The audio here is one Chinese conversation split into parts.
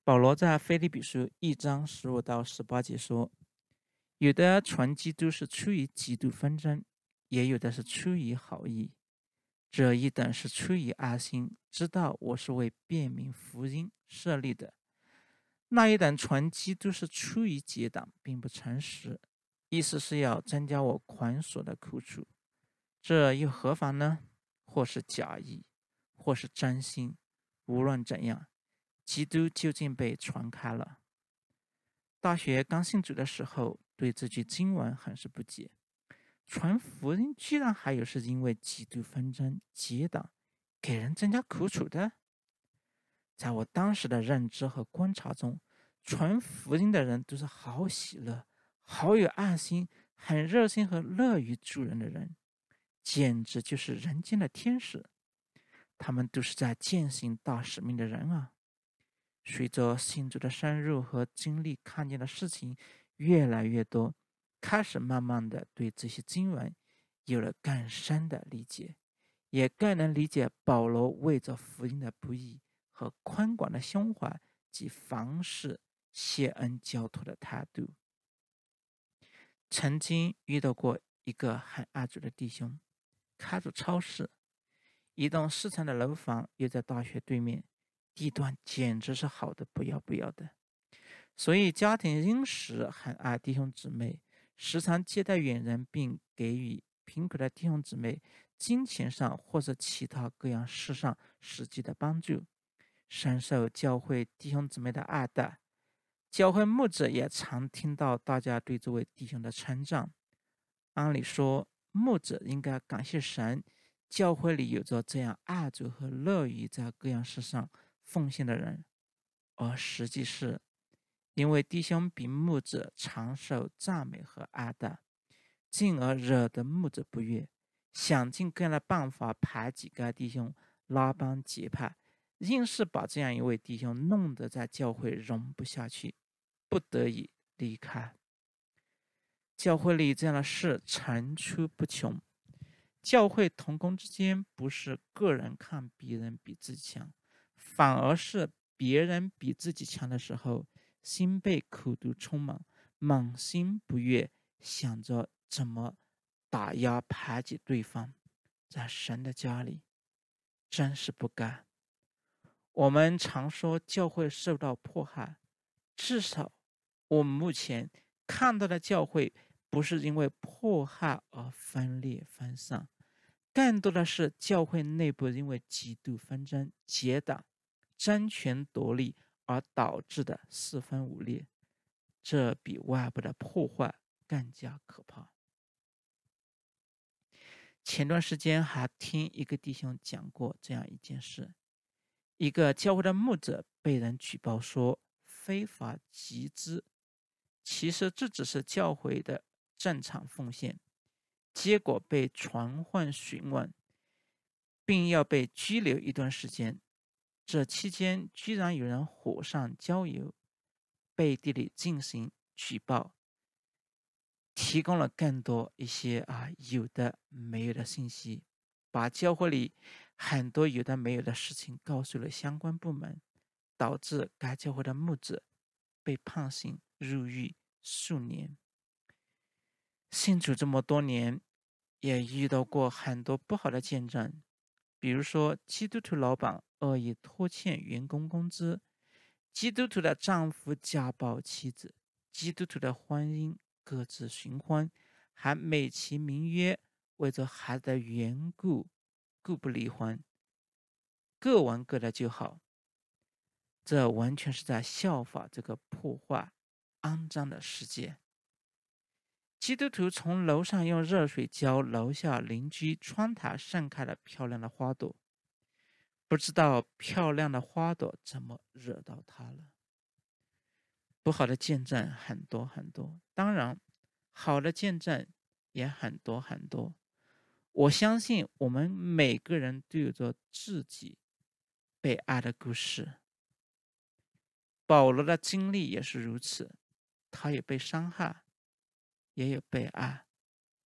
保罗在腓立比书1章15到18节说：有的传基督是出于嫉妒纷争，也有的是出于好意。这一等是出于爱心，知道我是为辨明福音设立的；那一等传基督是出于结党，并不诚实，意思是要增加我捆锁的苦楚。这又何妨呢？或是假意，或是真心，无论怎样，基督究竟被传开了。大学刚信主的时候，对这句经文很是不解，传福音居然还有是因为嫉妒纷争、结党，给人增加苦楚的。在我当时的认知和观察中，传福音的人都是好喜乐、好有爱心、很热心和乐于助人的人，简直就是人间的天使。他们都是在践行大使命的人啊。随着信主的深入和经历看见的事情越来越多，开始慢慢的对这些经文有了更深的理解，也更能理解保罗为着福音的不义和宽广的胸怀及凡事谢恩交托的态度。曾经遇到过一个很爱主的弟兄，开着超市，一栋4层的楼房又在大学对面，地段简直是好的不要不要的。所以家庭因时很爱弟兄姊妹，时常接待远人，并给予贫苦的弟兄姊妹金钱上或者其他各样事上实际的帮助，深受教会弟兄姊妹的爱戴。教会牧者也常听到大家对这位弟兄的称赞。按理说，牧者应该感谢神，教会里有着这样爱主和乐于在各样事上奉献的人，而实际是因为弟兄比牧者常受赞美和爱戴，进而惹得牧者不悦，想尽各样的办法排挤该弟兄，拉帮结派，硬是把这样一位弟兄弄得在教会容不下去，不得已离开。教会里这样的事层出不穷。教会同工之间不是个人看别人比自己强，反而是别人比自己强的时候，心被苦毒充满，满心不悦，想着怎么打压排挤对方。在神的家里真是不该。我们常说教会受到迫害，至少我们目前看到的教会不是因为迫害而分裂分散，更多的是教会内部因为嫉妒纷争、结党、争权夺利而导致的四分五裂，这比外部的破坏更加可怕。前段时间还听一个弟兄讲过这样一件事，一个教会的牧者被人举报说非法集资，其实这只是教会的正常奉献，结果被传唤询问，并要被拘留一段时间。这期间居然有人火上浇油，背地里进行举报，提供了更多一些有的没有的信息，把教会里很多有的没有的事情告诉了相关部门，导致该教会的牧者被判刑入狱数年。信主这么多年，也遇到过很多不好的见证，比如说基督徒老板恶意拖欠员工工资，基督徒的丈夫家暴妻子，基督徒的婚姻各自寻欢，还美其名曰为着孩子的缘故故不离婚，各玩各的就好。这完全是在效法这个破坏肮脏的世界。基督徒从楼上用热水浇楼下邻居窗台盛开了漂亮的花朵，不知道漂亮的花朵怎么惹到他了。不好的见证很多很多，当然好的见证也很多很多。我相信我们每个人都有着自己被爱的故事。保罗的经历也是如此，他也被伤害，也有被爱。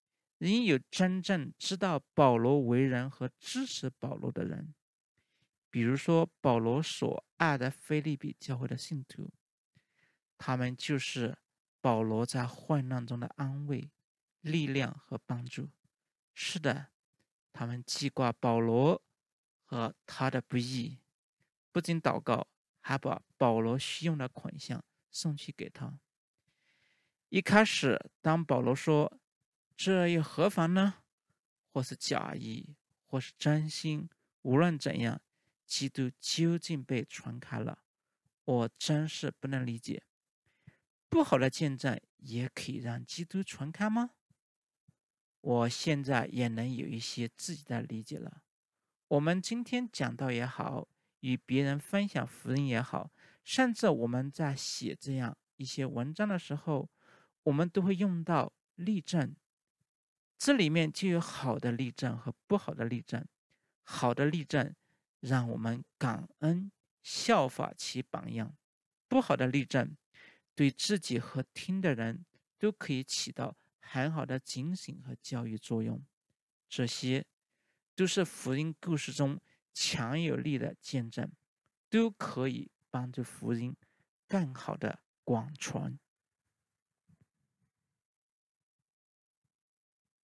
因有真正知道保罗为人和支持保罗的人， 比如说保罗所爱的腓立比教会的信徒，他们就是保罗在患难中的安慰、力量和帮助。是的，他们记挂保罗和他的不义，不仅祷告，还把保罗需用的款项送去给他。一开始，当保罗说这又何妨呢？或是假意，或是真心，无论怎样，基督究竟被传开了，我真是不能理解。不好的见证也可以让基督传开吗？我现在也能有一些自己的理解了。我们今天讲道也好，与别人分享福音也好，甚至我们在写这样一些文章的时候，我们都会用到例证。这里面就有好的例证和不好的例证。好的例证让我们感恩，效法其榜样；不好的例证对自己和听的人都可以起到很好的警醒和教育作用。这些都是福音故事中强有力的见证，都可以帮助福音更好的广传。